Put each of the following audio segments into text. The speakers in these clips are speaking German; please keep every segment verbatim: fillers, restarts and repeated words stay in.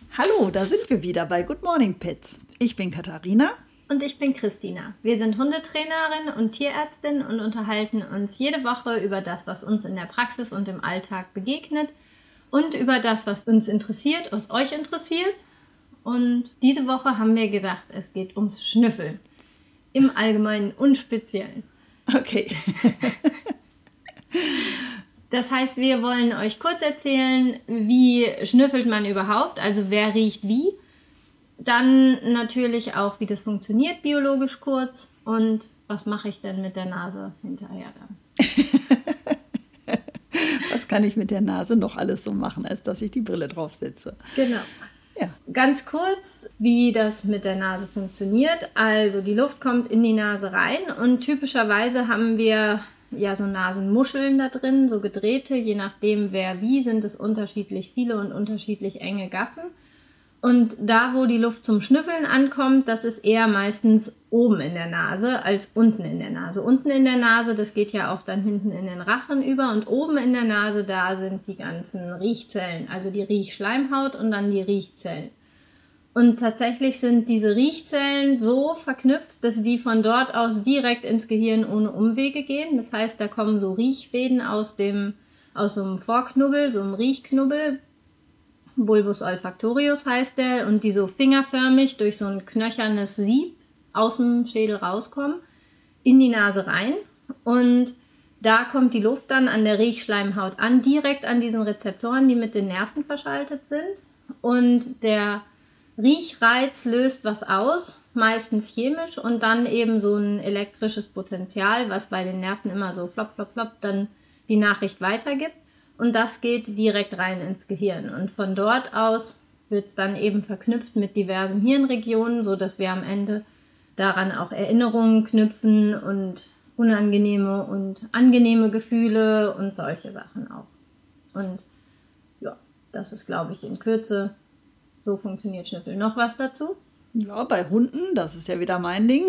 Hallo, da sind wir wieder bei Good Morning Pets. Ich bin Katharina. Und ich bin Christina. Wir sind Hundetrainerin und Tierärztin und unterhalten uns jede Woche über das, was uns in der Praxis und im Alltag begegnet und über das, was uns interessiert, was euch interessiert. Und diese Woche haben wir gedacht, es geht ums Schnüffeln. Im Allgemeinen und Speziellen. Okay. Das heißt, wir wollen euch kurz erzählen, wie schnüffelt man überhaupt, also wer riecht wie. Dann natürlich auch, wie das funktioniert biologisch kurz und was mache ich denn mit der Nase hinterher dann. Was kann ich mit der Nase noch alles so machen, als dass ich die Brille draufsetze? Genau. Ja. Ganz kurz, wie das mit der Nase funktioniert. Also die Luft kommt in die Nase rein und typischerweise haben wir ja so Nasenmuscheln da drin, so gedrehte, je nachdem wer wie, sind es unterschiedlich viele und unterschiedlich enge Gassen. Und da, wo die Luft zum Schnüffeln ankommt, das ist eher meistens oben in der Nase als unten in der Nase. Unten in der Nase, das geht ja auch dann hinten in den Rachen über und oben in der Nase, da sind die ganzen Riechzellen, also die Riechschleimhaut und dann die Riechzellen. Und tatsächlich sind diese Riechzellen so verknüpft, dass die von dort aus direkt ins Gehirn ohne Umwege gehen. Das heißt, da kommen so Riechfäden aus dem, aus so einem Vorknubbel, so einem Riechknubbel. Bulbus olfactorius heißt der, und die so fingerförmig durch so ein knöchernes Sieb aus dem Schädel rauskommen, in die Nase rein. Und da kommt die Luft dann an der Riechschleimhaut an, direkt an diesen Rezeptoren, die mit den Nerven verschaltet sind. Und der Riechreiz löst was aus, meistens chemisch, und dann eben so ein elektrisches Potenzial, was bei den Nerven immer so flop, flop, flop dann die Nachricht weitergibt. Und das geht direkt rein ins Gehirn. Und von dort aus wird es dann eben verknüpft mit diversen Hirnregionen, sodass wir am Ende daran auch Erinnerungen knüpfen und unangenehme und angenehme Gefühle und solche Sachen auch. Und ja, das ist, glaube ich, in Kürze, so funktioniert Schnüffeln. Noch was dazu? Ja, bei Hunden, das ist ja wieder mein Ding,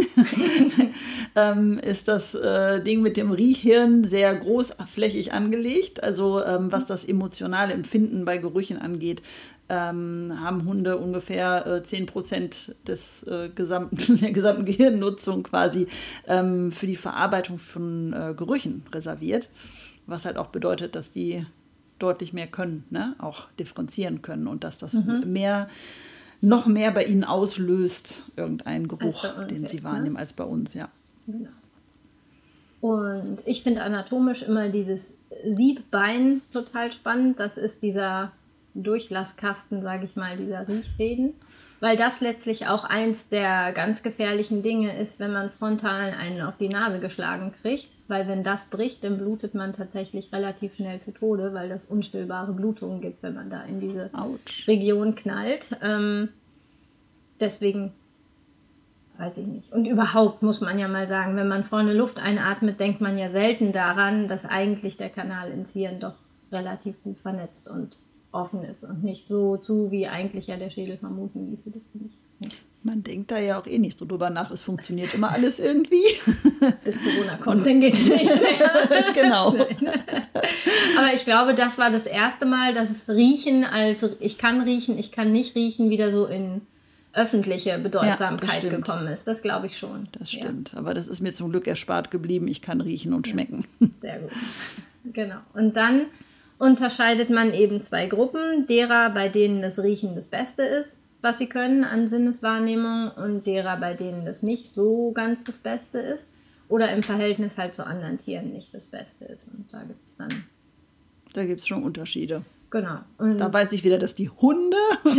ähm, ist das äh, Ding mit dem Riechhirn sehr großflächig angelegt. Also ähm, was das emotionale Empfinden bei Gerüchen angeht, ähm, haben Hunde ungefähr äh, zehn Prozent des, äh, gesamten, der gesamten Gehirnnutzung quasi ähm, für die Verarbeitung von äh, Gerüchen reserviert. Was halt auch bedeutet, dass die deutlich mehr können, ne? Auch differenzieren können und dass das mhm. mehr... noch mehr bei ihnen auslöst, irgendeinen Geruch, den sie jetzt, wahrnehmen, ne? Als bei uns, ja. Genau. Und ich finde anatomisch immer dieses Siebbein total spannend. Das ist dieser Durchlasskasten, sage ich mal, dieser Riechfäden. Weil das letztlich auch eins der ganz gefährlichen Dinge ist, wenn man frontal einen auf die Nase geschlagen kriegt. Weil wenn das bricht, dann blutet man tatsächlich relativ schnell zu Tode, weil das unstillbare Blutungen gibt, wenn man da in diese Autsch. Region knallt. Ähm, deswegen weiß ich nicht. Und überhaupt muss man ja mal sagen, wenn man vorne Luft einatmet, denkt man ja selten daran, dass eigentlich der Kanal ins Hirn doch relativ gut vernetzt und offen ist und nicht so zu, wie eigentlich ja der Schädel vermuten ließe. Das nicht. Ja. Man denkt da ja auch eh nicht so drüber nach, es funktioniert immer alles irgendwie. Bis Corona kommt, dann geht es nicht mehr. Genau. Aber ich glaube, das war das erste Mal, dass es Riechen als ich kann riechen, ich kann nicht riechen, wieder so in öffentliche Bedeutsamkeit ja, gekommen ist. Das glaube ich schon. Das stimmt, ja. Aber das ist mir zum Glück erspart geblieben. Ich kann riechen und ja. schmecken. Sehr gut. Genau. Und dann unterscheidet man eben zwei Gruppen, derer, bei denen das Riechen das Beste ist, was sie können an Sinneswahrnehmung, und derer, bei denen das nicht so ganz das Beste ist oder im Verhältnis halt zu anderen Tieren nicht das Beste ist. Und da gibt es dann... Da gibt es schon Unterschiede. Genau. Und da weiß ich wieder, dass die Hunde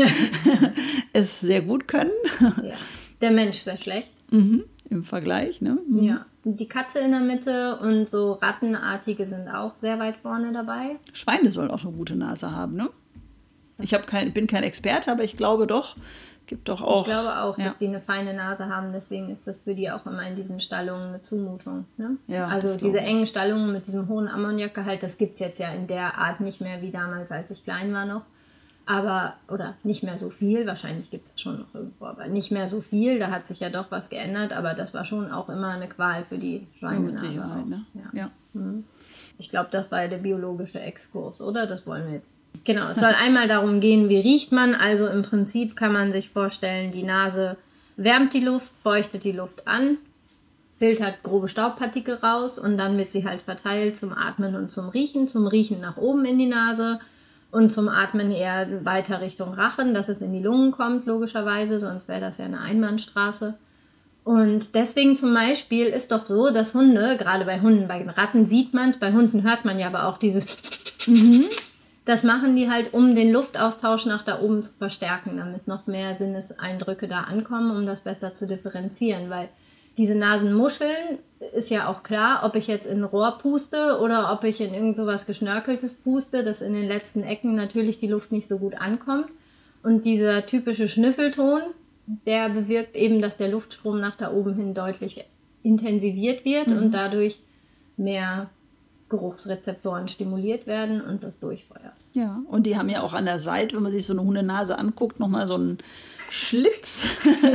es sehr gut können. Ja. Der Mensch sehr schlecht. Mhm. Im Vergleich, ne? Mhm. Ja. Die Katze in der Mitte und so Rattenartige sind auch sehr weit vorne dabei. Schweine sollen auch eine gute Nase haben, ne? Ich hab kein, bin kein Experte, aber ich glaube doch, gibt doch auch... Ich glaube auch, ja. dass die eine feine Nase haben, deswegen ist das für die auch immer in diesen Stallungen eine Zumutung. Ne? Ja, also diese engen Stallungen mit diesem hohen Ammoniakgehalt, das gibt es jetzt ja in der Art nicht mehr wie damals, als ich klein war noch. Aber, oder nicht mehr so viel, wahrscheinlich gibt es schon noch irgendwo, aber nicht mehr so viel, da hat sich ja doch was geändert, aber das war schon auch immer eine Qual für die Schweinenase. Mit Sicherheit, ne? Ja. Ja. Ich glaube, das war ja der biologische Exkurs, oder? Das wollen wir jetzt Genau, es soll einmal darum gehen, wie riecht man. Also im Prinzip kann man sich vorstellen, die Nase wärmt die Luft, feuchtet die Luft an, filtert grobe Staubpartikel raus und dann wird sie halt verteilt zum Atmen und zum Riechen. Zum Riechen nach oben in die Nase und zum Atmen eher weiter Richtung Rachen, dass es in die Lungen kommt, logischerweise, sonst wäre das ja eine Einbahnstraße. Und deswegen zum Beispiel ist doch so, dass Hunde, gerade bei Hunden, bei Ratten sieht man es, bei Hunden hört man ja aber auch dieses mhm. Das machen die halt, um den Luftaustausch nach da oben zu verstärken, damit noch mehr Sinneseindrücke da ankommen, um das besser zu differenzieren. Weil diese Nasenmuscheln, ist ja auch klar, ob ich jetzt in ein Rohr puste oder ob ich in irgend sowas Geschnörkeltes puste, dass in den letzten Ecken natürlich die Luft nicht so gut ankommt. Und dieser typische Schnüffelton, der bewirkt eben, dass der Luftstrom nach da oben hin deutlich intensiviert wird mhm. und dadurch mehr Geruchsrezeptoren stimuliert werden und das durchfeuert. Ja, und die haben ja auch an der Seite, wenn man sich so eine Hundenase anguckt, nochmal so einen Schlitz,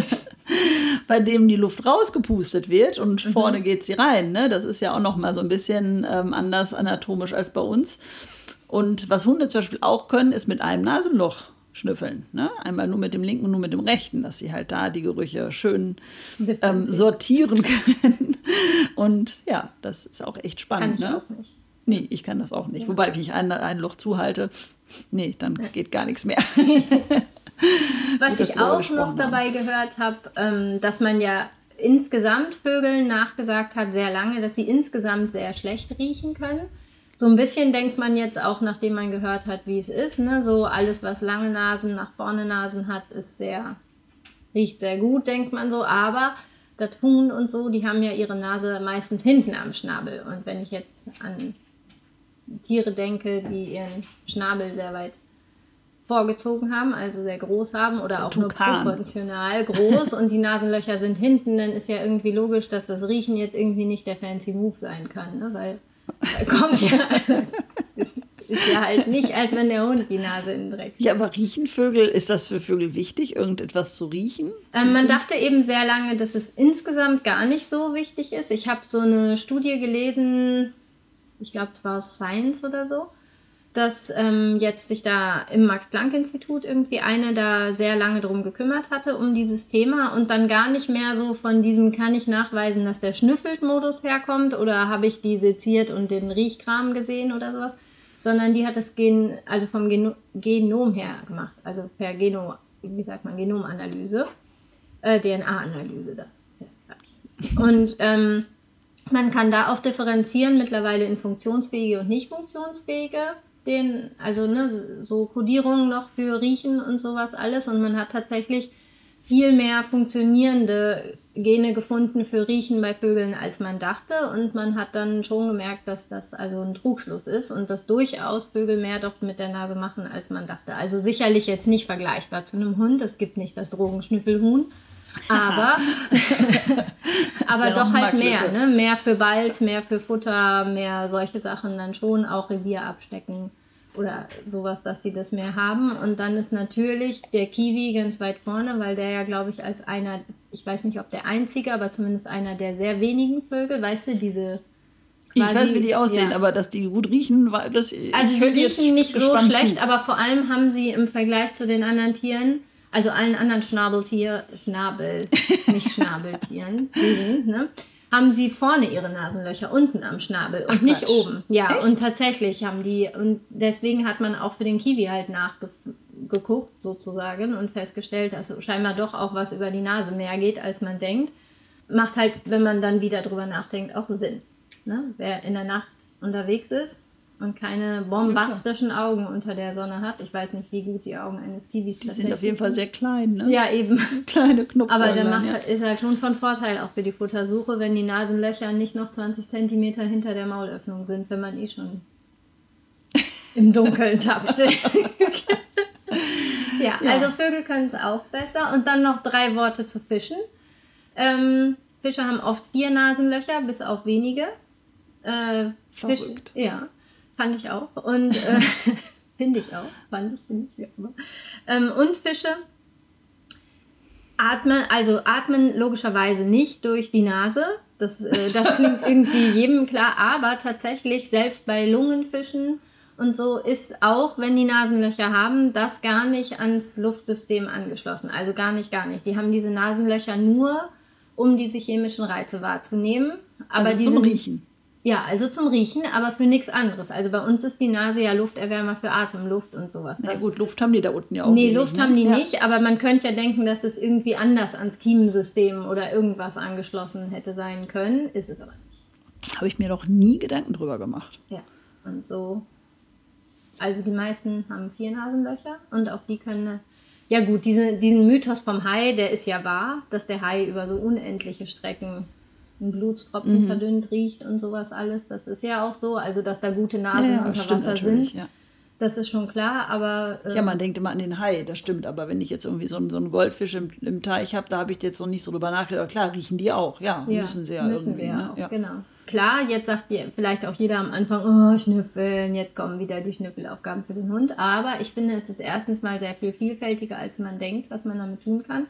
bei dem die Luft rausgepustet wird und mhm. vorne geht sie rein. Ne? Das ist ja auch nochmal so ein bisschen ähm, anders anatomisch als bei uns. Und was Hunde zum Beispiel auch können, ist mit einem Nasenloch schnüffeln. Ne? Einmal nur mit dem linken und nur mit dem rechten, dass sie halt da die Gerüche schön ähm, sortieren können. Und ja, das ist auch echt spannend. Kann ich ne? auch nicht. Nee, ich kann das auch nicht. Ja. Wobei, wenn ich ein, ein Loch zuhalte, nee, dann ja. geht gar nichts mehr. Was ich auch noch haben. dabei gehört habe, ähm, dass man ja insgesamt Vögeln nachgesagt hat, sehr lange, dass sie insgesamt sehr schlecht riechen können. So ein bisschen denkt man jetzt auch, nachdem man gehört hat, wie es ist, ne? So alles, was lange Nasen, nach vorne Nasen hat, ist sehr, riecht sehr gut, denkt man so. Aber das Huhn und so, die haben ja ihre Nase meistens hinten am Schnabel. Und wenn ich jetzt an Tiere denke, die ihren Schnabel sehr weit vorgezogen haben, also sehr groß haben oder auch nur proportional groß und die Nasenlöcher sind hinten, dann ist ja irgendwie logisch, dass das Riechen jetzt irgendwie nicht der fancy Move sein kann, ne? Weil da kommt ja, es ist ja halt nicht, als wenn der Hund die Nase in den Dreck. Ja, aber riechen Vögel, ist das für Vögel wichtig, irgendetwas zu riechen? Ähm, man dachte eben sehr lange, dass es insgesamt gar nicht so wichtig ist. Ich habe so eine Studie gelesen, ich glaube, es war aus Science oder so, dass ähm, jetzt sich da im Max-Planck-Institut irgendwie eine da sehr lange drum gekümmert hatte, um dieses Thema und dann gar nicht mehr so von diesem, kann ich nachweisen, dass der Schnüffelt-Modus herkommt oder habe ich die seziert und den Riechkram gesehen oder sowas, sondern die hat das Gen, also vom Geno- Genom her gemacht, also per Geno, wie sagt man, Genomanalyse, äh, D N A-Analyse, das ist ja gleich. Und ähm, man kann da auch differenzieren mittlerweile in funktionsfähige und nicht funktionsfähige, den, also ne, so Kodierungen noch für Riechen und sowas alles. Und man hat tatsächlich viel mehr funktionierende Gene gefunden für Riechen bei Vögeln, als man dachte. Und man hat dann schon gemerkt, dass das also ein Trugschluss ist und dass durchaus Vögel mehr doch mit der Nase machen, als man dachte. Also sicherlich jetzt nicht vergleichbar zu einem Hund. Es gibt nicht das Drogenschnüffelhuhn. Aber, aber doch halt mehr, ne? Mehr für Balz, mehr für Futter, mehr solche Sachen dann schon, auch Revier abstecken oder sowas, dass sie das mehr haben. Und dann ist natürlich der Kiwi ganz weit vorne, weil der ja, glaube ich, als einer, ich weiß nicht, ob der einzige, aber zumindest einer der sehr wenigen Vögel, weißt du, diese... Ich weiß, wie die aussehen, ja. aber dass die gut riechen, das, also sie riechen nicht so schlecht, zu. Aber vor allem haben sie im Vergleich zu den anderen Tieren, also allen anderen Schnabeltieren, Schnabel, nicht Schnabeltieren, Wesen, ne, haben sie vorne ihre Nasenlöcher unten am Schnabel und Ach, nicht Quatsch. oben. Ja, Echt? Und tatsächlich haben die, und deswegen hat man auch für den Kiwi halt nachgeguckt sozusagen und festgestellt, dass scheinbar doch auch was über die Nase mehr geht, als man denkt. Macht halt, wenn man dann wieder drüber nachdenkt, auch Sinn. Ne? Wer in der Nacht unterwegs ist und keine bombastischen Augen unter der Sonne hat. Ich weiß nicht, wie gut die Augen eines Kiwis sind. Die sind auf jeden Fall sehr klein, ne? Ja, eben. Kleine Knopfäuglein. Aber dann macht, ja. ist halt schon von Vorteil auch für die Futtersuche, wenn die Nasenlöcher nicht noch zwanzig Zentimeter hinter der Maulöffnung sind, wenn man eh schon im Dunkeln tappt. ja, ja, also Vögel können es auch besser. Und dann noch drei Worte zu Fischen. Ähm, Fische haben oft vier Nasenlöcher, bis auf wenige. Äh, Fisch, Verrückt. Ja. Fand ich auch. Und äh, finde ich auch. Fand ich, finde ich, wie auch immer. Ähm, und Fische atmen, also atmen logischerweise nicht durch die Nase. Das, äh, das klingt irgendwie jedem klar. Aber tatsächlich, selbst bei Lungenfischen Und so ist auch, wenn die Nasenlöcher haben, das gar nicht ans Luftsystem angeschlossen. Also gar nicht, gar nicht. Die haben diese Nasenlöcher nur, um diese chemischen Reize wahrzunehmen. Aber also die zum sind, Riechen. Ja, also zum Riechen, aber für nichts anderes. Also bei uns ist die Nase ja Lufterwärmer für Atemluft und sowas. Na Das, gut, Luft haben die da unten ja auch. nee, wenig, Luft ne? haben die ja. nicht, aber man könnte ja denken, dass es irgendwie anders ans Kiemensystem oder irgendwas angeschlossen hätte sein können. Ist es aber nicht. Habe ich mir noch nie Gedanken drüber gemacht. Ja, und so. Also die meisten haben vier Nasenlöcher und auch die können... Ja gut, diese, diesen Mythos vom Hai, der ist ja wahr, dass der Hai über so unendliche Strecken einen Blutstropfen mhm. verdünnt riecht und sowas alles. Das ist ja auch so, also dass da gute Nasen ja, ja, unter Wasser sind. Ja. Das ist schon klar, aber... Ähm, ja, man denkt immer an den Hai, das stimmt. Aber wenn ich jetzt irgendwie so einen, so einen Goldfisch im, im Teich habe, da habe ich jetzt noch nicht so drüber nachgedacht. Aber klar, riechen die auch. Ja, ja müssen sie ja müssen irgendwie. Sie ja ne? auch, ja. genau. Klar, jetzt sagt vielleicht auch jeder am Anfang, oh, Schnüffeln, jetzt kommen wieder die Schnüffelaufgaben für den Hund. Aber ich finde, es ist erstens mal sehr viel vielfältiger, als man denkt, was man damit tun kann.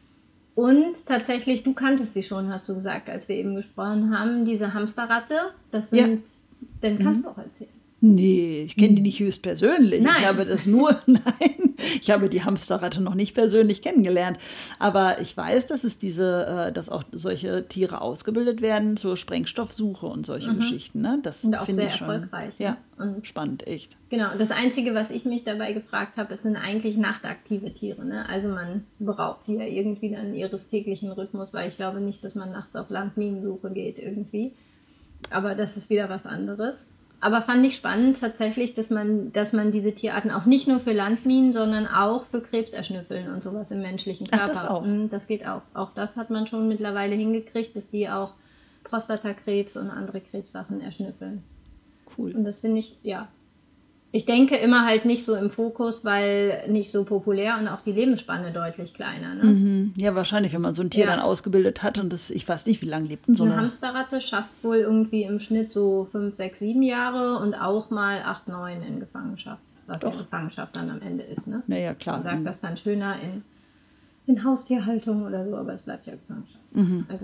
Und tatsächlich, du kanntest sie schon, hast du gesagt, als wir eben gesprochen haben, diese Hamsterratte, das sind, ja. Dann kannst mhm. du auch erzählen. Nee, ich kenne die nicht höchstpersönlich. Nein. Ich habe das nur, nein, ich habe die Hamsterratte noch nicht persönlich kennengelernt. Aber ich weiß, dass es diese, dass auch solche Tiere ausgebildet werden zur Sprengstoffsuche und solche mhm. Geschichten. Ne? Das und auch finde sehr ich schon, erfolgreich. Ne? Ja, und spannend, echt. Genau, das Einzige, was ich mich dabei gefragt habe, es sind eigentlich nachtaktive Tiere. Ne? Also man beraubt die ja irgendwie dann ihres täglichen Rhythmus, weil ich glaube nicht, dass man nachts auf Landminensuche geht irgendwie. Aber das ist wieder was anderes. Aber fand ich spannend tatsächlich, dass man, dass man diese Tierarten auch nicht nur für Landminen, sondern auch für Krebs erschnüffeln und sowas im menschlichen Körper. Ach, das auch? Das geht auch. Auch das hat man schon mittlerweile hingekriegt, dass die auch Prostatakrebs und andere Krebssachen erschnüffeln. Cool. Und das finde ich, ja. Ich denke immer halt nicht so im Fokus, weil nicht so populär und auch die Lebensspanne deutlich kleiner. Ne? Mhm. Ja, wahrscheinlich, wenn man so ein Tier ja. dann ausgebildet hat und das, ich weiß nicht, wie lange lebt denn so eine... eine Hamsterratte schafft wohl irgendwie im Schnitt so fünf, sechs, sieben Jahre und auch mal acht, neun in Gefangenschaft, was Doch. ja Gefangenschaft dann am Ende ist. Ne? Naja, klar. Man sagt mhm. das dann schöner in, in Haustierhaltung oder so, aber es bleibt ja Gefangenschaft. Mhm. Also...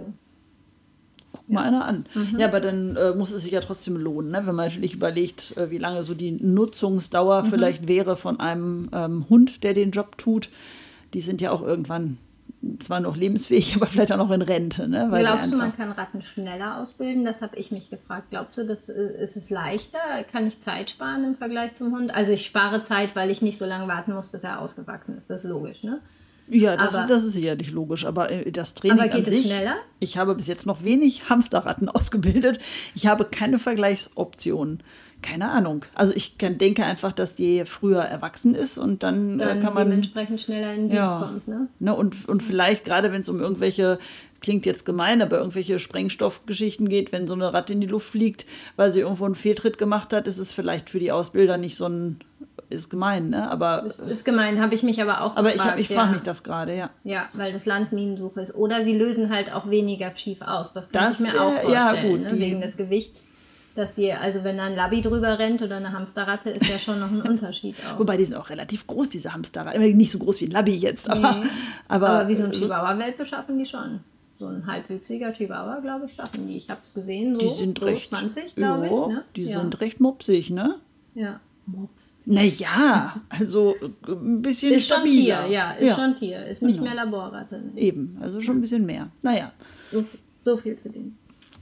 Guck mal einer an. Mhm. Ja, aber dann äh, muss es sich ja trotzdem lohnen, ne? Wenn man natürlich überlegt, äh, wie lange so die Nutzungsdauer mhm. vielleicht wäre von einem ähm, Hund, der den Job tut. Die sind ja auch irgendwann zwar noch lebensfähig, aber vielleicht auch noch in Rente. Ne? Weil Glaubst du, man kann Ratten schneller ausbilden? Das habe ich mich gefragt. Glaubst du, das, äh, ist es leichter? Kann ich Zeit sparen im Vergleich zum Hund? Also ich spare Zeit, weil ich nicht so lange warten muss, bis er ausgewachsen ist. Das ist logisch, ne? Ja, das, aber, das ist sicherlich logisch, aber das Training aber geht an sich, es schneller? Ich habe bis jetzt noch wenig Hamsterratten ausgebildet. Ich habe keine Vergleichsoptionen. Keine Ahnung. Also ich kann, denke einfach, dass die früher erwachsen ist und dann, dann äh, kann man dementsprechend schneller in den Dienst ja, kommt. Ne? Ne, und, und vielleicht gerade, wenn es um irgendwelche, klingt jetzt gemein, aber irgendwelche Sprengstoffgeschichten geht, wenn so eine Ratte in die Luft fliegt, weil sie irgendwo einen Fehltritt gemacht hat, ist es vielleicht für die Ausbilder nicht so ein, ist gemein, ne? Aber ist, ist gemein, habe ich mich aber auch aber gefragt. Aber ich, ich ja. frage mich das gerade, ja. Ja, weil das Landminensuche ist. Oder sie lösen halt auch weniger schief aus. Das kann das, ich mir auch vorstellen, ja, gut, ne? die, Wegen des Gewichts. Dass die, also wenn da ein Labby drüber rennt oder eine Hamsterratte, ist ja schon noch ein Unterschied auch. Wobei die sind auch relativ groß, diese Hamsterratte. Nicht so groß wie ein Labby jetzt, aber... Nee. Aber, aber wie so ein Chihuahua-Welpe schaffen die schon. So ein halbwüchsiger Chihuahua, glaube ich, schaffen die. Ich habe es gesehen, so, die sind so recht, zwanzig, glaube ja, ich. Ne? Die ja. sind recht mopsig, ne? Ja, Mops. Naja, also ein bisschen ist schon stabiler. Tier, ja, ist ja. schon Tier. Ist nicht genau. mehr Laborratte. Ne? Eben, also schon ein bisschen mehr. Naja. So, so viel zu dem.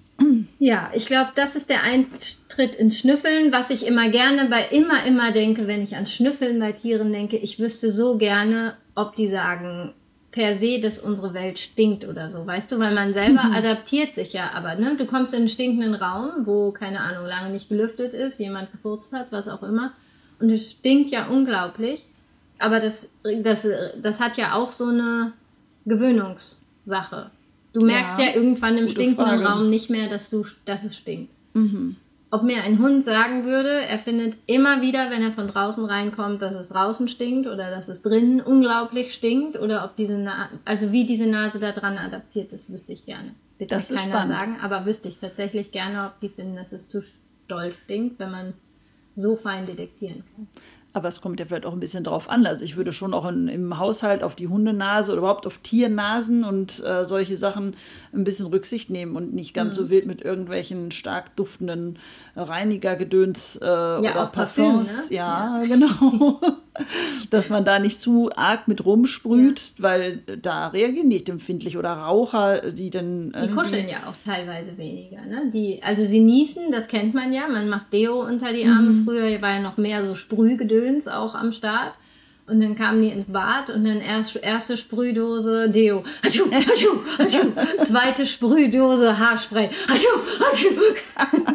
Ja, ich glaube, das ist der Eintritt ins Schnüffeln, was ich immer gerne bei immer, immer denke, wenn ich ans Schnüffeln bei Tieren denke. Ich wüsste so gerne, ob die sagen per se, dass unsere Welt stinkt oder so, weißt du, weil man selber adaptiert sich ja, aber ne, du kommst in einen stinkenden Raum, wo, keine Ahnung, lange nicht gelüftet ist, jemand gefurzt hat, was auch immer, und es stinkt ja unglaublich, aber das, das, das hat ja auch so eine Gewöhnungssache. Du merkst ja, ja irgendwann im stinkenden Frage. Raum nicht mehr, dass, du, dass es stinkt. Mhm. Ob mir ein Hund sagen würde, er findet immer wieder, wenn er von draußen reinkommt, dass es draußen stinkt oder dass es drinnen unglaublich stinkt oder ob diese Na- also wie diese Nase da dran adaptiert ist, wüsste ich gerne. Wird das mir ist keiner spannend. sagen, aber wüsste ich tatsächlich gerne, ob die finden, dass es zu doll stinkt, wenn man so fein detektieren kann. Aber es kommt ja vielleicht auch ein bisschen drauf an. Also ich würde schon auch in, im Haushalt auf die Hundenase oder überhaupt auf Tiernasen und äh, solche Sachen ein bisschen Rücksicht nehmen und nicht ganz mhm. so wild mit irgendwelchen stark duftenden Reinigergedöns äh, ja, oder Parfums. Parfüm, ne? Ja, ja, genau. Dass man da nicht zu arg mit rumsprüht, ja. weil da reagieren die nicht empfindlich. Oder Raucher, die dann... Die kuscheln ja auch teilweise weniger. Ne? Die, also sie niesen, das kennt man ja. Man macht Deo unter die Arme. Mhm. Früher war ja noch mehr so Sprühgedöns auch am Start. Und dann kamen die ins Bad und dann erst, erste Sprühdose Deo. Hatschu, hatschu, hatschu. Zweite Sprühdose Haarspray. Hatschu, hatschu.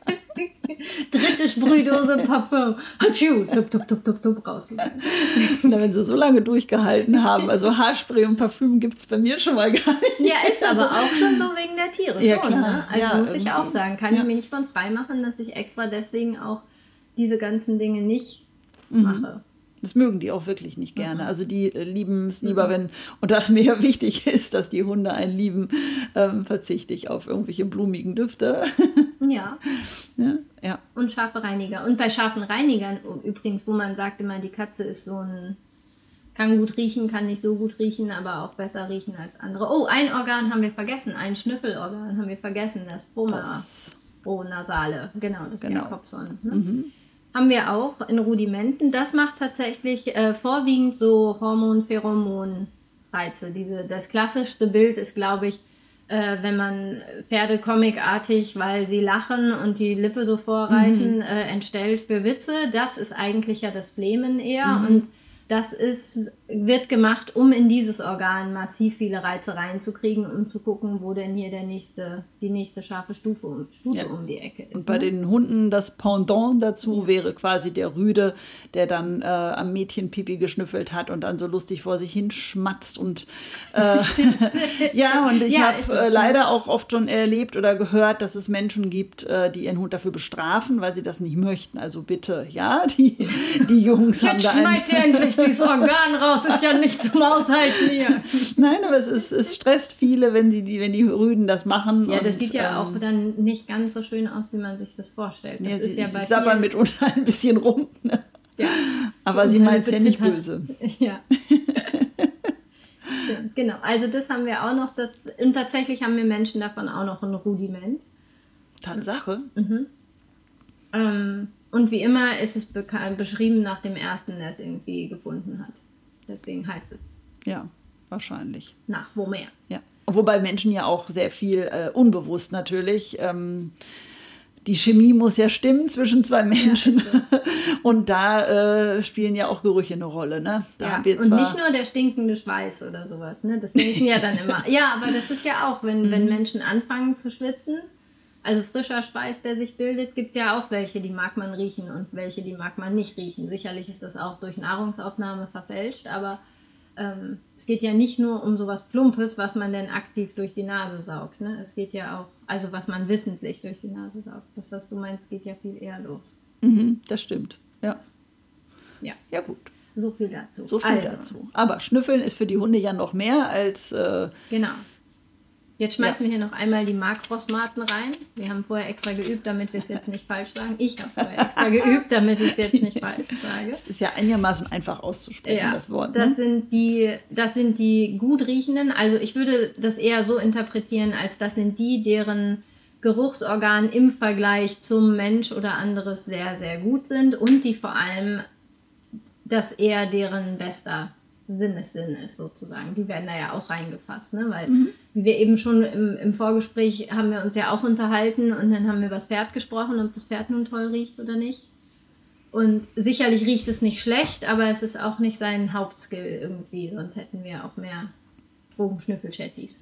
Dritte Sprühdose Parfum. Hatschu, tup, tup, tup, tup, tup, rausgegangen. Na, wenn sie so lange durchgehalten haben. Also Haarspray und Parfüm gibt es bei mir schon mal gar nicht. Ja, ist aber auch schon so wegen der Tiere. Ja, schon, klar. Ne? Also ja, muss ich auch sagen, kann ja. ich mir nicht von frei machen, dass ich extra deswegen auch diese ganzen Dinge nicht mhm. mache. Das mögen die auch wirklich nicht gerne. Also die lieben es lieber, mhm. wenn, und da es mir ja wichtig ist, dass die Hunde einen lieben, ähm, verzichte ich auf irgendwelche blumigen Düfte. Ja. ja. Ja. Und scharfe Reiniger. Und bei scharfen Reinigern übrigens, wo man sagt immer, die Katze ist so ein, kann gut riechen, kann nicht so gut riechen, aber auch besser riechen als andere. Oh, ein Organ haben wir vergessen, ein Schnüffelorgan haben wir vergessen, das Broma. Oh, Nasale, genau, das genau. ist der Kopfson. Ne? Mhm. Haben wir auch in Rudimenten. Das macht tatsächlich äh, vorwiegend so Hormon-Pheromon-Reize. Diese, das klassischste Bild ist, glaube ich, äh, wenn man Pferde comicartig, weil sie lachen und die Lippe so vorreißen, mhm. äh, entstellt für Witze. Das ist eigentlich ja das Flehmen eher. Mhm. Und das ist, wird gemacht, um in dieses Organ massiv viele Reize reinzukriegen, um zu gucken, wo denn hier der nächste, die nächste scharfe Stufe um, Stufe ja. um die Ecke ist. Und bei ne? den Hunden das Pendant dazu ja. wäre quasi der Rüde, der dann äh, am Mädchenpipi geschnüffelt hat und dann so lustig vor sich hin schmatzt. Und äh, ja, und ich ja, habe äh, leider auch oft schon erlebt oder gehört, dass es Menschen gibt, äh, die ihren Hund dafür bestrafen, weil sie das nicht möchten. Also bitte, ja, die, die Jungs haben da einen... endlich dieses Organ raus, ist ja nicht zum Aushalten hier. Nein, aber es, ist, es stresst viele, wenn die, die, wenn die Rüden das machen. Ja, das und, sieht ja ähm, auch dann nicht ganz so schön aus, wie man sich das vorstellt. Das ja, ist sie, ja sie bei sabbern vielen... mitunter ein bisschen rum. Ne? Ja. Aber sie meint es ja nicht böse. Ja. Genau, also das haben wir auch noch. Das, und tatsächlich haben wir Menschen davon auch noch ein Rudiment. Tatsache? Mhm. Ähm... Und wie immer ist es beschrieben nach dem ersten, der es irgendwie gefunden hat. Deswegen heißt es. Ja, wahrscheinlich. Nach wo mehr. Ja. Wobei Menschen ja auch sehr viel äh, unbewusst natürlich. Ähm, die Chemie muss ja stimmen zwischen zwei Menschen. Ja, so. Und da äh, spielen ja auch Gerüche eine Rolle. Ne? Da ja. haben wir Und nicht nur der stinkende Schweiß oder sowas. Ne? Das denken ja dann immer. Ja, aber das ist ja auch, wenn, mhm. wenn Menschen anfangen zu schwitzen. Also frischer Schweiß, der sich bildet, gibt es ja auch welche, die mag man riechen und welche, die mag man nicht riechen. Sicherlich ist das auch durch Nahrungsaufnahme verfälscht, aber ähm, es geht ja nicht nur um sowas Plumpes, was man denn aktiv durch die Nase saugt. Ne? Es geht ja auch, also was man wissentlich durch die Nase saugt. Das, was du meinst, geht ja viel eher los. Mhm, das stimmt, ja. Ja. Ja, gut. So viel dazu. So viel also. dazu. Aber Schnüffeln ist für die Hunde ja noch mehr als... Äh, genau. Jetzt schmeißen ja. wir hier noch einmal die Makrosmaten rein. Wir haben vorher extra geübt, damit wir es jetzt nicht falsch sagen. Ich habe vorher extra geübt, damit ich es jetzt nicht falsch sage. Das ist ja einigermaßen einfach auszusprechen, ja, das Wort. Das, ne? sind die, das sind die gut riechenden. Also ich würde das eher so interpretieren, als das sind die, deren Geruchsorgan im Vergleich zum Mensch oder anderes sehr, sehr gut sind und die vor allem das eher deren bester Sinnessinn ist sozusagen. Die werden da ja auch reingefasst, ne? Weil mhm. wie wir eben schon im, im Vorgespräch haben wir uns ja auch unterhalten und dann haben wir über das Pferd gesprochen, ob das Pferd nun toll riecht oder nicht. Und sicherlich riecht es nicht schlecht, aber es ist auch nicht sein Hauptskill irgendwie, sonst hätten wir auch mehr Drogenschnüffel-Chattis.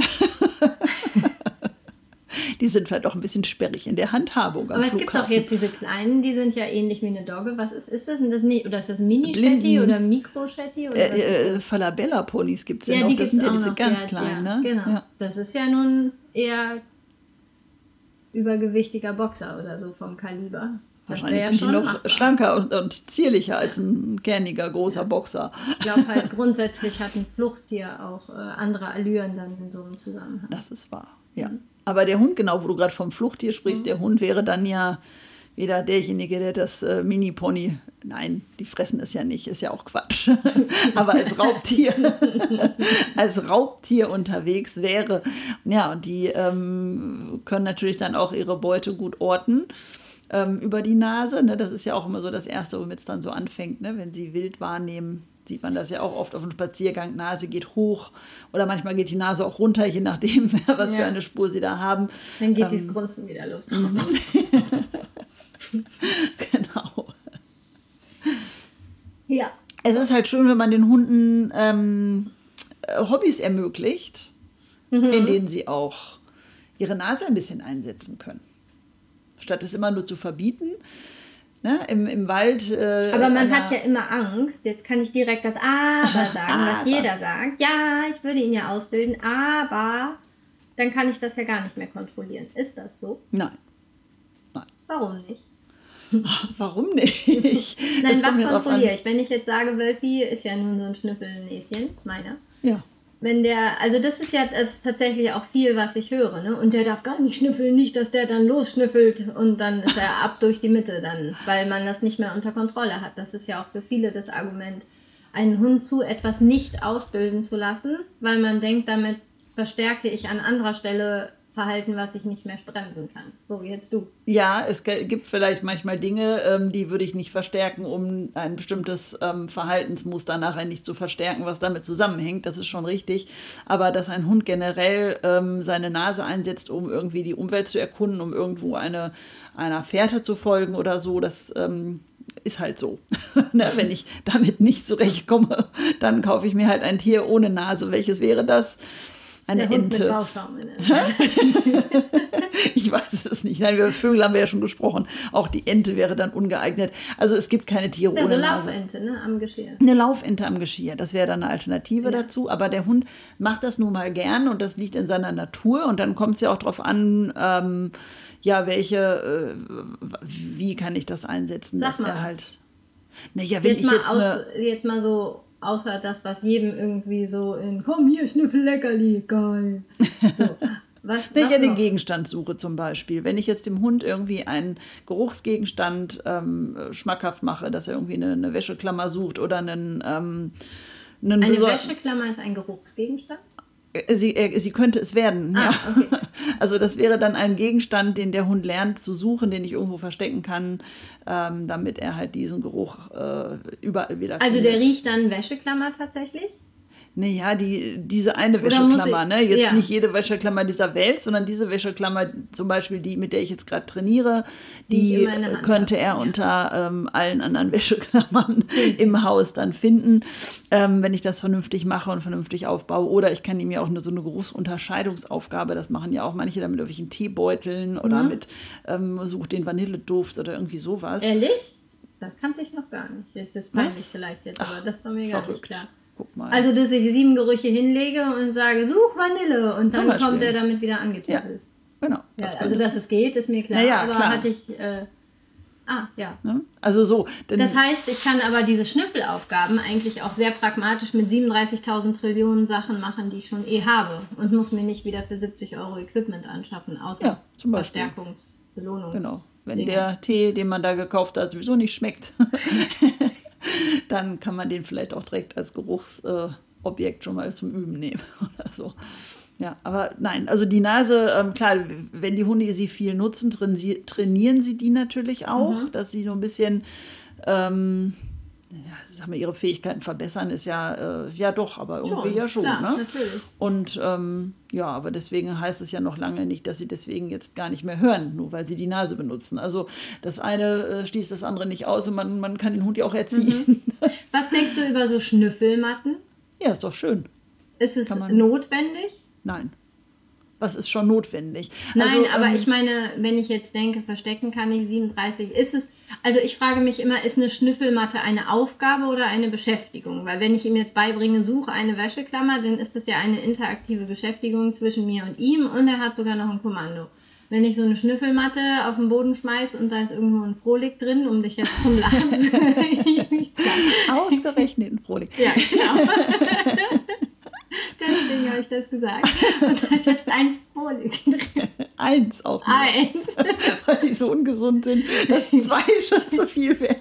Die sind vielleicht auch ein bisschen sperrig in der Handhabung. Aber es Flughafen. gibt doch jetzt diese kleinen, die sind ja ähnlich wie eine Dogge. Was ist, ist das? Ist das nicht, oder ist das Mini-Shetty oder Mikro-Shetty? Äh, äh, Falabella-Ponys gibt es ja, ja noch. Die das sind ja diese noch. ganz ja, kleinen. Ja, ne? Genau. Ja. Das ist ja nun eher übergewichtiger Boxer oder so vom Kaliber. Das Wahrscheinlich ja sind die noch machbar. schlanker und, und zierlicher als ein kerniger, großer ja. Boxer. Ich glaube halt, grundsätzlich hat ein Fluchttier auch äh, andere Allüren dann in so einem Zusammenhang. Das ist wahr, ja. Mhm. Aber der Hund, genau, wo du gerade vom Fluchttier sprichst, mhm. der Hund wäre dann ja Wieder derjenige, der das äh, Mini-Pony, nein, die fressen es ja nicht, ist ja auch Quatsch, aber als Raubtier, als Raubtier unterwegs wäre. Ja, und die ähm, können natürlich dann auch ihre Beute gut orten ähm, über die Nase. Ne? Das ist ja auch immer so das Erste, womit es dann so anfängt, ne? Wenn sie wild wahrnehmen. Sieht man das ja auch oft auf dem Spaziergang, Nase geht hoch oder manchmal geht die Nase auch runter, je nachdem, was ja. für eine Spur sie da haben. Dann geht ähm, die Grunzen wieder los. Genau. Ja. Es ist halt schön, wenn man den Hunden ähm, Hobbys ermöglicht, mhm. in denen sie auch ihre Nase ein bisschen einsetzen können. Statt es immer nur zu verbieten. Ne, im, im Wald. Äh, aber man hat ja immer Angst. Jetzt kann ich direkt das Aber sagen, aber. was jeder sagt. Ja, ich würde ihn ja ausbilden, aber dann kann ich das ja gar nicht mehr kontrollieren. Ist das so? Nein. Nein. Warum nicht? Warum nicht? Nein, was kontrolliere ich? Wenn ich jetzt sage, Wölfi ist ja nun so ein Schnüffelnäschen, meiner. Ja. Wenn der, also das ist ja das ist tatsächlich auch viel, was ich höre, ne? Und der darf gar nicht schnüffeln, nicht, dass der dann losschnüffelt und dann ist er ab durch die Mitte dann, weil man das nicht mehr unter Kontrolle hat. Das ist ja auch für viele das Argument, einen Hund zu etwas nicht ausbilden zu lassen, weil man denkt, damit verstärke ich an anderer Stelle Verhalten, was ich nicht mehr bremsen kann. So wie jetzt du. Ja, es gibt vielleicht manchmal Dinge, ähm, die würde ich nicht verstärken, um ein bestimmtes ähm, Verhaltensmuster nachher nicht zu verstärken, was damit zusammenhängt. Das ist schon richtig. Aber dass ein Hund generell ähm, seine Nase einsetzt, um irgendwie die Umwelt zu erkunden, um irgendwo eine, einer Fährte zu folgen oder so, das ähm, ist halt so. Ne? Wenn ich damit nicht zurechtkomme, dann kaufe ich mir halt ein Tier ohne Nase. Welches wäre das? Eine der Hund Ente. Mit Bauschaum in der Nase. Ich weiß es nicht. Nein, über Vögel haben wir ja schon gesprochen. Auch die Ente wäre dann ungeeignet. Also es gibt keine Tiere ja, ohne so Nase. Laufente, ne, am Geschirr. Eine Laufente am Geschirr, das wäre dann eine Alternative ja. dazu. Aber der Hund macht das nun mal gern und das liegt in seiner Natur. Und dann kommt es ja auch darauf an, ähm, ja, welche, äh, wie kann ich das einsetzen, Sag dass mal er was. halt. Naja, wenn jetzt, ich mal jetzt, aus, eine, jetzt mal so. Außer das, was jedem irgendwie so in, komm hier, Schnüffel Leckerli, geil. So, was, wenn was ich ja den noch? Gegenstand suche zum Beispiel. Wenn ich jetzt dem Hund irgendwie einen Geruchsgegenstand ähm, schmackhaft mache, dass er irgendwie eine, eine Wäscheklammer sucht oder einen... Ähm, einen eine besor- Wäscheklammer ist ein Geruchsgegenstand? Sie, äh, sie könnte es werden, ah, ja. Okay. Also das wäre dann ein Gegenstand, den der Hund lernt zu suchen, den ich irgendwo verstecken kann, ähm, damit er halt diesen Geruch äh, überall wieder Also findet. der riecht dann Wäscheklammer tatsächlich? Naja, die, diese eine Oder muss Wäscheklammer, ich- ne? Jetzt ja. nicht jede Wäscheklammer dieser Welt, sondern diese Wäscheklammer, zum Beispiel die, mit der ich jetzt gerade trainiere, Die ich die immer in der Hand könnte habe, er ja. unter ähm, allen anderen Wäscheklammern im Haus dann finden, ähm, wenn ich das vernünftig mache und vernünftig aufbaue. Oder ich kann ihm ja auch eine, so eine Geruchsunterscheidungsaufgabe, das machen ja auch manche da mit irgendwelchen Teebeuteln oder Mhm. mit ähm, Such den Vanilleduft oder irgendwie sowas. Ehrlich? Das kannte ich noch gar nicht. Das ist peinlich Was? vielleicht jetzt, Ach, aber das war mir gar nicht verrückt. klar. Guck mal. Also, dass ich sieben Gerüche hinlege und sage, such Vanille und dann Beispiel. kommt er damit wieder angetüttelt. Genau. Ja, das also, könnte dass es geht, ist mir klar. Na ja, aber klar. hatte ich... Äh, ah, ja. ne? Also so. Denn, Das heißt, ich kann aber diese Schnüffelaufgaben eigentlich auch sehr pragmatisch mit siebenunddreißigtausend Trillionen Sachen machen, die ich schon eh habe und muss mir nicht wieder für siebzig Euro Equipment anschaffen, außer Ja, zum Beispiel. Verstärkungs-, Belohnungs-. Genau. Wenn Dinge. der Tee, den man da gekauft hat, sowieso nicht schmeckt, dann kann man den vielleicht auch direkt als Geruchsobjekt schon mal zum Üben nehmen oder so. Ja, aber nein, also die Nase, ähm, klar, wenn die Hunde sie viel nutzen, traini- trainieren sie die natürlich auch, Mhm. dass sie so ein bisschen, ähm, ja, sagen wir, ihre Fähigkeiten verbessern, ist ja, äh, ja doch, aber irgendwie Schon, ja schon. klar, Ne? natürlich. Und ähm, ja, aber deswegen heißt es ja noch lange nicht, dass sie deswegen jetzt gar nicht mehr hören, nur weil sie die Nase benutzen. Also das eine äh, schließt das andere nicht aus und man, man kann den Hund ja auch erziehen. Was denkst du über so Schnüffelmatten? Ja, ist doch schön. Ist es Kann man- notwendig? Nein. Was ist schon notwendig? Nein, also, aber ähm, ich meine, wenn ich jetzt denke, verstecken kann ich siebenunddreißig, ist es, also ich frage mich immer, ist eine Schnüffelmatte eine Aufgabe oder eine Beschäftigung? Weil wenn ich ihm jetzt beibringe, suche eine Wäscheklammer, dann ist das ja eine interaktive Beschäftigung zwischen mir und ihm und er hat sogar noch ein Kommando. Wenn ich so eine Schnüffelmatte auf den Boden schmeiße und da ist irgendwo ein Frohlich drin, um dich jetzt zum Lachen zu bringen. ausgerechnet ein Frohlich. Ja, genau. Deswegen habe ich das gesagt. Und da ist jetzt ein Frohlich drin. Eins auch nur. Eins. Weil die so ungesund sind, dass zwei schon zu viel werden.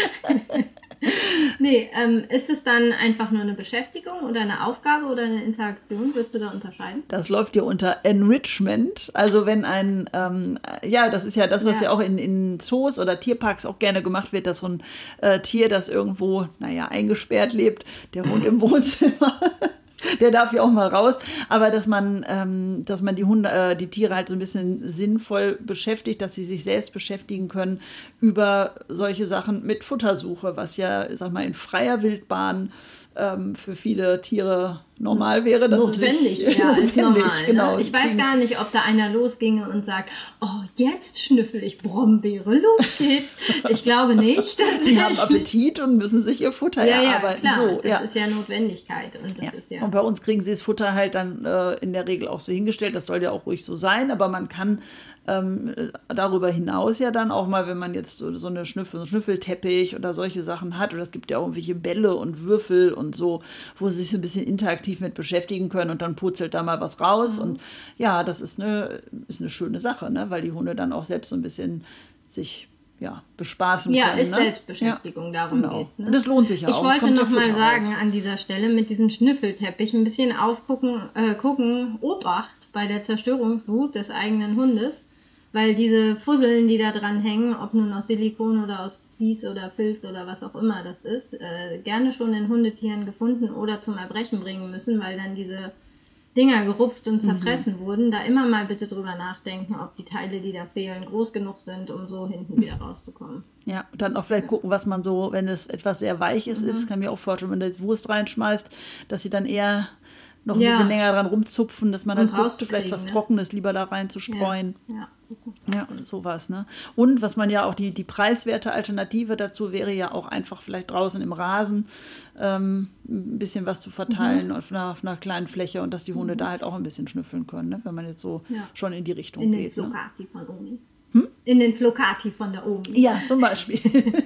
Nee, ähm, ist es dann einfach nur eine Beschäftigung oder eine Aufgabe oder eine Interaktion? Würdest du da unterscheiden? Das läuft ja unter Enrichment. Also wenn ein, ähm, ja, das ist ja das, was ja, ja auch in, in Zoos oder Tierparks auch gerne gemacht wird, dass so ein äh, Tier, das irgendwo, naja, eingesperrt lebt, der wohnt im Wohnzimmer. Der darf ja auch mal raus, aber dass man, ähm, dass man die Hunde, äh, die Tiere halt so ein bisschen sinnvoll beschäftigt, dass sie sich selbst beschäftigen können über solche Sachen mit Futtersuche, was ja, sag mal, in freier Wildbahn ähm, für viele Tiere normal wäre. Das notwendig, ist ja, als normal. Genau. Ne? Ich weiß gar nicht, ob da einer losginge und sagt, oh, jetzt schnüffel ich Brombeere, los geht's. Ich glaube nicht. Sie haben Appetit und müssen sich ihr Futter ja, erarbeiten. Ja, klar, so, das ja. ist ja Notwendigkeit. Und, das ja. Ist ja und bei uns kriegen sie das Futter halt dann äh, in der Regel auch so hingestellt. Das soll ja auch ruhig so sein, aber man kann ähm, darüber hinaus ja dann auch mal, wenn man jetzt so, so eine Schnüffel, so einen Schnüffelteppich oder solche Sachen hat, oder es gibt ja auch irgendwelche Bälle und Würfel und so, wo sie sich so ein bisschen interaktiv mit beschäftigen können und dann putzelt da mal was raus. Mhm. Und ja, das ist eine, ist eine schöne Sache, ne? Weil die Hunde dann auch selbst so ein bisschen sich ja, bespaßen ja, können. Ja, ist ne? Selbstbeschäftigung, ja, darum genau. geht's. Ne? Und das lohnt sich ja ich auch. Ich wollte noch mal sagen raus. An dieser Stelle mit diesem Schnüffelteppich ein bisschen aufgucken, äh, gucken, Obacht bei der Zerstörungswut des eigenen Hundes, weil diese Fusseln, die da dran hängen, ob nun aus Silikon oder aus Vlies oder Filz oder was auch immer das ist, äh, gerne schon in Hundetieren gefunden oder zum Erbrechen bringen müssen, weil dann diese Dinger gerupft und zerfressen mhm. wurden. Da immer mal bitte drüber nachdenken, ob die Teile, die da fehlen, groß genug sind, um so hinten wieder rauszukommen. Ja, und dann auch vielleicht gucken, was man so, wenn es etwas sehr Weiches mhm. ist, kann mir auch vorstellen, wenn du jetzt Wurst reinschmeißt, dass sie dann eher noch ein ja. bisschen länger dran rumzupfen, dass man dann guckt, vielleicht was ne? Trockenes lieber da rein zu streuen. Ja, ja. Ja, sowas, ne? Und was man ja auch, die, die preiswerte Alternative dazu wäre ja auch einfach vielleicht draußen im Rasen ähm, ein bisschen was zu verteilen mhm. auf, einer, auf einer kleinen Fläche und dass die Hunde mhm. da halt auch ein bisschen schnüffeln können, ne? Wenn man jetzt so ja. schon in die Richtung in geht. In den Flocati ne? von Omi. Hm? In den Flocati von der Omi. Ja, zum Beispiel.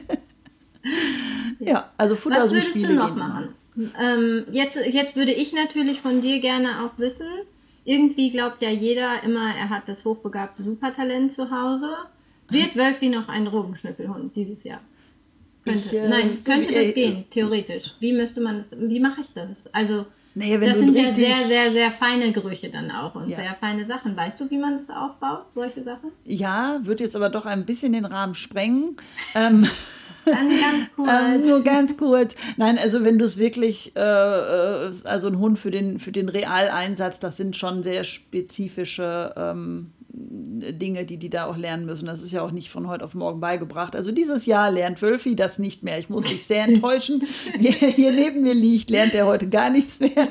ja. ja, also Futtersuchspiele. Was würdest du noch machen? Ähm, jetzt, jetzt würde ich natürlich von dir gerne auch wissen, irgendwie glaubt ja jeder immer, er hat das hochbegabte Supertalent zu Hause. Wird Wölfi noch ein Drogenschnüffelhund dieses Jahr? Könnte. Ich, äh, Nein, könnte das äh, gehen, theoretisch. Wie müsste man das, wie mache ich das? Also, naja, das sind ja sehr, sehr, sehr feine Gerüche dann auch und ja. sehr feine Sachen. Weißt du, wie man das aufbaut, solche Sachen? Ja, wird jetzt aber doch ein bisschen den Rahmen sprengen. ähm, Dann ganz kurz. ähm, nur ganz kurz. Nein, also wenn du es wirklich, äh, also ein Hund für den, für den Realeinsatz, das sind schon sehr spezifische ähm, Dinge, die die da auch lernen müssen. Das ist ja auch nicht von heute auf morgen beigebracht. Also dieses Jahr lernt Wölfi das nicht mehr. Ich muss dich sehr enttäuschen. Wer hier neben mir liegt, lernt der heute gar nichts mehr.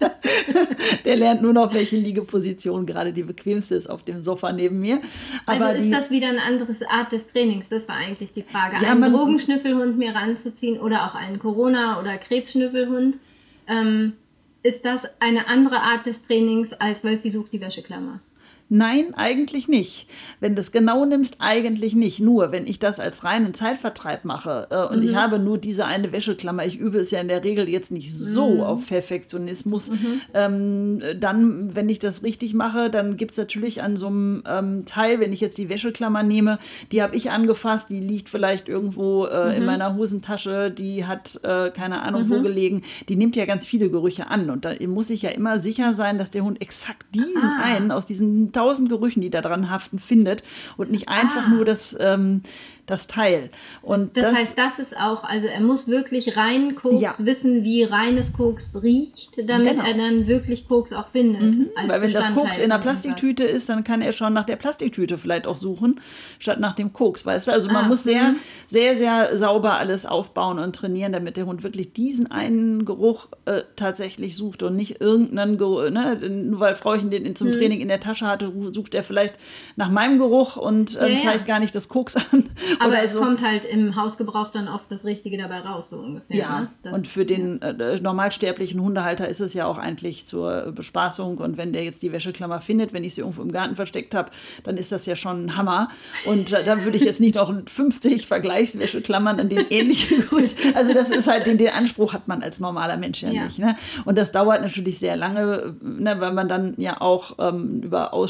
Der lernt nur noch, welche Liegeposition gerade die bequemste ist auf dem Sofa neben mir. Aber also ist die, das wieder eine andere Art des Trainings? Das war eigentlich die Frage. Ja, einen man, Drogenschnüffelhund mir ranzuziehen oder auch einen Corona- oder Krebsschnüffelhund. Ähm, ist das eine andere Art des Trainings als Wölfi sucht die Wäscheklammer? Nein, eigentlich nicht. Wenn du es genau nimmst, eigentlich nicht. Nur, wenn ich das als reinen Zeitvertreib mache äh, und mhm. ich habe nur diese eine Wäscheklammer, ich übe es ja in der Regel jetzt nicht so mhm. auf Perfektionismus, mhm. ähm, dann, wenn ich das richtig mache, dann gibt es natürlich an so einem ähm, Teil, wenn ich jetzt die Wäscheklammer nehme, die habe ich angefasst, die liegt vielleicht irgendwo äh, mhm. in meiner Hosentasche, die hat äh, keine Ahnung mhm. wo gelegen, die nimmt ja ganz viele Gerüche an und da muss ich ja immer sicher sein, dass der Hund exakt diesen ah. einen aus diesen tausend Gerüchen, die da dran haften, findet und nicht einfach ah. nur das, ähm, das Teil. Und das, das heißt, das ist auch, also er muss wirklich rein Koks ja. wissen, wie reines Koks riecht, damit genau. er dann wirklich Koks auch findet. Mhm. Weil wenn das Koks in der Plastiktüte ist, dann kann er schon nach der Plastiktüte vielleicht auch suchen, statt nach dem Koks, weißt du? Also man ah, muss sehr, sehr, sehr sauber alles aufbauen und trainieren, damit der Hund wirklich diesen einen Geruch äh, tatsächlich sucht und nicht irgendeinen Geruch, ne? Nur weil Frauchen den zum mhm. Training in der Tasche hatte, sucht er vielleicht nach meinem Geruch und äh, ja, ja. zeigt gar nicht das Koks an. Aber es so. kommt halt im Hausgebrauch dann oft das Richtige dabei raus, so ungefähr. Ja, ne? das, und für den ja. äh, normalsterblichen Hundehalter ist es ja auch eigentlich zur Bespaßung. Und wenn der jetzt die Wäscheklammer findet, wenn ich sie irgendwo im Garten versteckt habe, dann ist das ja schon ein Hammer. Und äh, dann würde ich jetzt nicht noch fünfzig Vergleichswäscheklammern an den ähnlichen Gerüchen. Also das ist halt, den, den Anspruch hat man als normaler Mensch ja, ja. nicht. Ne? Und das dauert natürlich sehr lange, ne, weil man dann ja auch ähm, über Ausschnitt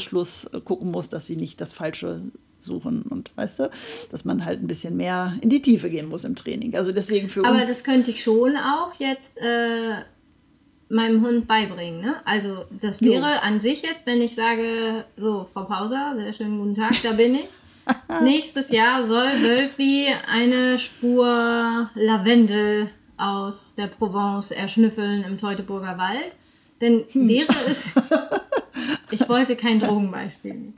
Ausschluss gucken muss, dass sie nicht das Falsche suchen und weißt du, dass man halt ein bisschen mehr in die Tiefe gehen muss im Training. Also deswegen für Aber uns... das könnte ich schon auch jetzt äh, meinem Hund beibringen, ne? Also das wäre jo. an sich jetzt, wenn ich sage, so, Frau Pauser, sehr schönen guten Tag, da bin ich. Nächstes Jahr soll Wölfi eine Spur Lavendel aus der Provence erschnüffeln im Teutoburger Wald. Denn hm. wäre es... Ich wollte kein Drogenbeispiel.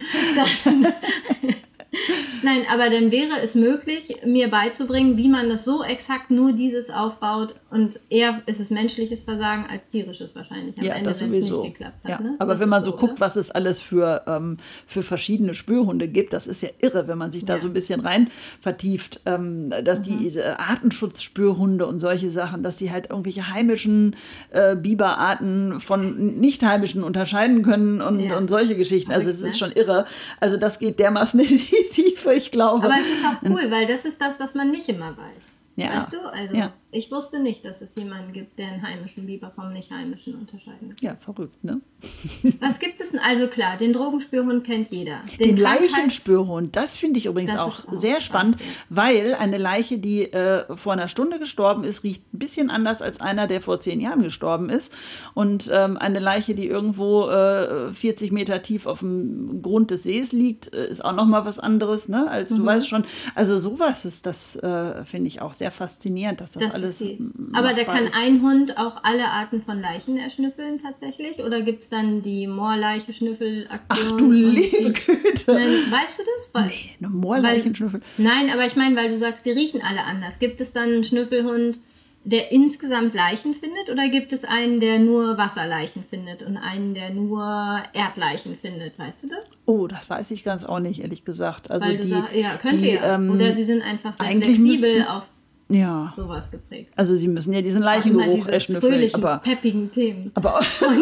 Nein, aber dann wäre es möglich, mir beizubringen, wie man das so exakt nur dieses aufbaut. Und eher ist es menschliches Versagen als tierisches wahrscheinlich am ja, Ende, wenn es nicht geklappt hat. Ja. Ne? Aber das wenn man so, so guckt, oder? was es alles für, ähm, für verschiedene Spürhunde gibt, das ist ja irre, wenn man sich da ja. so ein bisschen rein vertieft, ähm, dass mhm. die diese Artenschutzspürhunde und solche Sachen, dass die halt irgendwelche heimischen äh, Biberarten von nicht heimischen unterscheiden können und, ja. und solche Geschichten. Also es ist schon irre. Also das geht dermaßen in die Tiefe, ich glaube. Aber es ist auch cool, weil das ist das, was man nicht immer weiß. Ja. Weißt du? Also ja. ich wusste nicht, dass es jemanden gibt, der einen heimischen Biber vom nicht heimischen unterscheiden kann. Ja, verrückt, ne? Was gibt es denn? Also klar, den Drogenspürhund kennt jeder. Den, den Leichenspürhund, das finde ich übrigens auch, auch sehr spannend, krass, ja. weil eine Leiche, die äh, vor einer Stunde gestorben ist, riecht ein bisschen anders als einer, der vor zehn Jahren gestorben ist. Und ähm, eine Leiche, die irgendwo äh, vierzig Meter tief auf dem Grund des Sees liegt, ist auch nochmal was anderes, ne? Als du mhm. weißt schon. Also sowas ist das, äh, finde ich auch sehr faszinierend, dass das, das alles... Aber da kann ist. ein Hund auch alle Arten von Leichen erschnüffeln tatsächlich? Oder gibt es dann die Moorleiche-Schnüffel-Aktion? Ach du liebe Güte! Nein, weißt du das? Weil, nee, eine Moorleichen-Schnüffel. Nein, aber ich meine, weil du sagst, die riechen alle anders. Gibt es dann einen Schnüffelhund, der insgesamt Leichen findet? Oder gibt es einen, der nur Wasserleichen findet und einen, der nur Erdleichen findet? Weißt du das? Oh, das weiß ich ganz auch nicht, ehrlich gesagt. Also weil die, sag, ja, könnte die, ja. Ähm, Oder sie sind einfach sehr flexibel müssten, auf ja. sowas geprägt. Also sie müssen ja diesen Leichengeruch erschnüffeln. Fröhlichen, aber peppigen Themen. Aber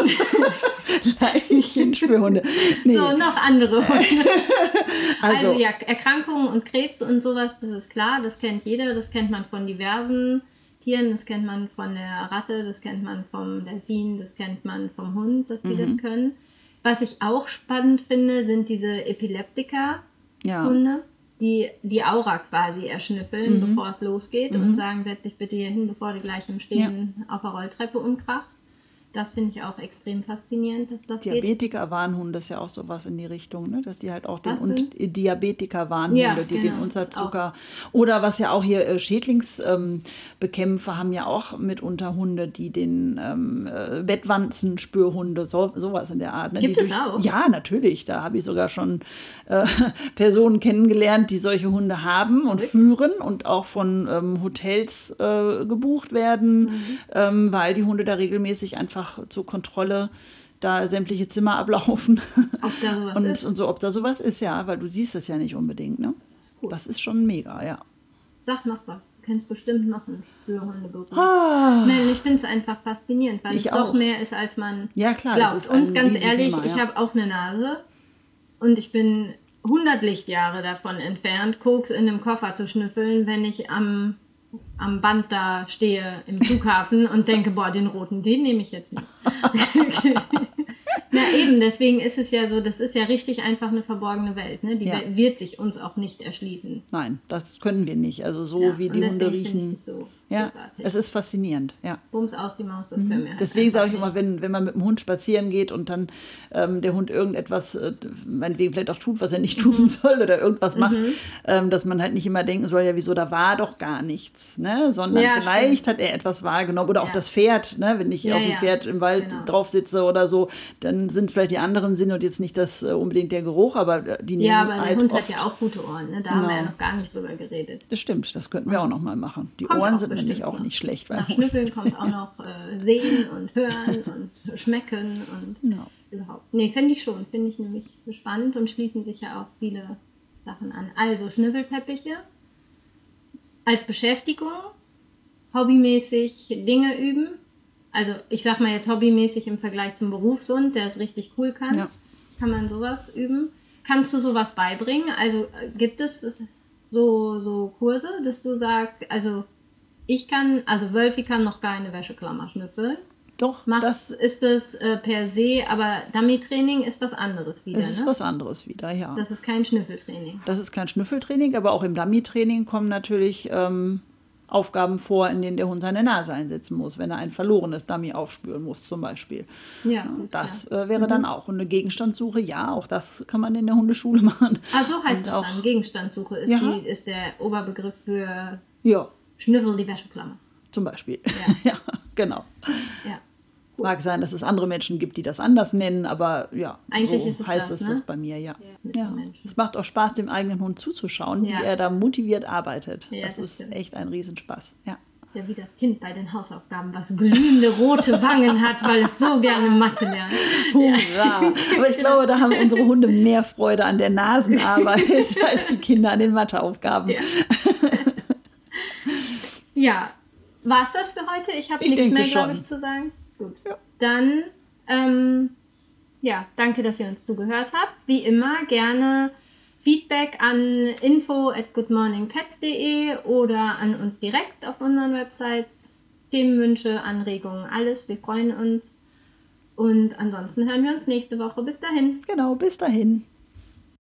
Leichenspürhunde. Nee. So, noch andere Hunde. also, also ja, Erkrankungen und Krebs und sowas, das ist klar, das kennt jeder, das kennt man von diversen Tieren, das kennt man von der Ratte, das kennt man vom Delfin, das kennt man vom Hund, dass die mhm. das können. Was ich auch spannend finde, sind diese Epileptika-Hunde. Ja. Die, die Aura quasi erschnüffeln, mhm. bevor es losgeht mhm. und sagen, setz dich bitte hier hin, bevor du gleich im Stehen ja. auf der Rolltreppe umkrachst. Das finde ich auch extrem faszinierend, dass das geht. Diabetiker-Warnhunde ist ja auch sowas in die Richtung, ne? Dass die halt auch den und Diabetiker-Warnhunde, ja, die genau, den Unterzucker oder was ja auch hier äh, Schädlingsbekämpfer ähm, haben ja auch mitunter Hunde, die den ähm, äh, Bettwanzenspürhunde, so, sowas in der Art. Ne? Gibt die es durch, auch? Ja, natürlich. Da habe ich sogar schon äh, Personen kennengelernt, die solche Hunde haben und okay. führen und auch von ähm, Hotels äh, gebucht werden, mhm. ähm, weil die Hunde da regelmäßig einfach zur Kontrolle da sämtliche Zimmer ablaufen. Ob da sowas und, ist. Und so, ob da sowas ist, ja, weil du siehst das ja nicht unbedingt, ne? Das ist, cool. Das ist schon mega, ja. Sag noch was. Du kennst bestimmt noch einen Spürhundeberuf. Ah, Nein, ich finde es einfach faszinierend, weil es auch. doch mehr ist, als man ja, klar, glaubt. das ist und ganz ehrlich, Thema, ja. ich habe auch eine Nase und ich bin hundert Lichtjahre davon entfernt, Koks in einem Koffer zu schnüffeln, wenn ich am am Band da stehe im Flughafen und denke, boah, den roten, den nehme ich jetzt mit. Na eben, deswegen ist es ja so, das ist ja richtig einfach eine verborgene Welt. Ne? Die ja. wird sich uns auch nicht erschließen. Nein, das können wir nicht. Also so ja, wie die Hunde riechen. So ja, es ist faszinierend. Ja. Bums aus die Maus, das mhm. können wir halt Deswegen sage ich immer, wenn, wenn man mit dem Hund spazieren geht und dann ähm, der Hund irgendetwas, äh, meinetwegen vielleicht auch tut, was er nicht tun mhm. soll oder irgendwas mhm. macht, ähm, dass man halt nicht immer denken soll, ja wieso, da war doch gar nichts. Ne? Sondern ja, vielleicht stimmt. hat er etwas wahrgenommen. Oder auch ja. das Pferd, ne? Wenn ich ja, auf dem ja. Pferd im Wald genau. drauf sitze oder so, dann sind vielleicht die anderen Sinne und jetzt nicht das äh, unbedingt der Geruch, aber die nehmen ja, aber halt der Hund oft, hat ja auch gute Ohren. Ne? Da genau. haben wir ja noch gar nicht drüber geredet. Das stimmt, das könnten wir auch noch mal machen. Die kommt Ohren sind nämlich auch noch. nicht schlecht. Nach Schnüffeln kommt auch noch äh, Sehen und Hören und Schmecken und no. überhaupt. Nee, finde ich schon. Finde ich nämlich spannend und schließen sich ja auch viele Sachen an. Also Schnüffelteppiche als Beschäftigung, hobbymäßig Dinge üben. Also ich sag mal jetzt hobbymäßig im Vergleich zum Berufshund, der es richtig cool kann. Ja. Kann man sowas üben. Kannst du sowas beibringen? Also gibt es so, so Kurse, dass du sagst, also ich kann, also Wölfi kann noch keine Wäscheklammer schnüffeln. Doch, Machst, das ist es äh, per se, aber Dummy-Training ist was anderes wieder, es ist ne? was anderes wieder, ja. Das ist kein Schnüffeltraining. Das ist kein Schnüffeltraining, aber auch im Dummy-Training kommen natürlich ähm, Aufgaben vor, in denen der Hund seine Nase einsetzen muss, wenn er ein verlorenes Dummy aufspüren muss zum Beispiel. Ja, Das ja. äh, wäre dann auch. Und eine Gegenstandssuche, ja, auch das kann man in der Hundeschule machen. Ah, so heißt Und das auch, dann. Gegenstandssuche ist, Ja. die, ist der Oberbegriff für Ja, Schnüffel die Wäscheklammer. zum Beispiel. Ja. Ja, genau. Ja. Mag sein, dass es andere Menschen gibt, die das anders nennen, aber ja, Eigentlich so ist es heißt das, es ne? das bei mir, ja. mit Ja. den Menschen. Es macht auch Spaß, dem eigenen Hund zuzuschauen, Ja. wie er da motiviert arbeitet. Ja, das, das ist stimmt. echt ein Riesenspaß. Ja. Ja, wie das Kind bei den Hausaufgaben, was glühende rote Wangen hat, weil es so gerne Mathe lernt. Hurra! Aber ich glaube, da haben unsere Hunde mehr Freude an der Nasenarbeit als die Kinder an den Matheaufgaben. Ja, ja. War es das für heute? Ich habe Ich nichts denke mehr, glaube schon. ich, zu sagen. Gut. Ja. Dann, ähm, ja, danke, dass ihr uns zugehört habt. Wie immer gerne Feedback an info at goodmorningpets punkt de oder an uns direkt auf unseren Websites. Themenwünsche, Anregungen, alles. Wir freuen uns. Und ansonsten hören wir uns nächste Woche. Bis dahin. Genau, bis dahin.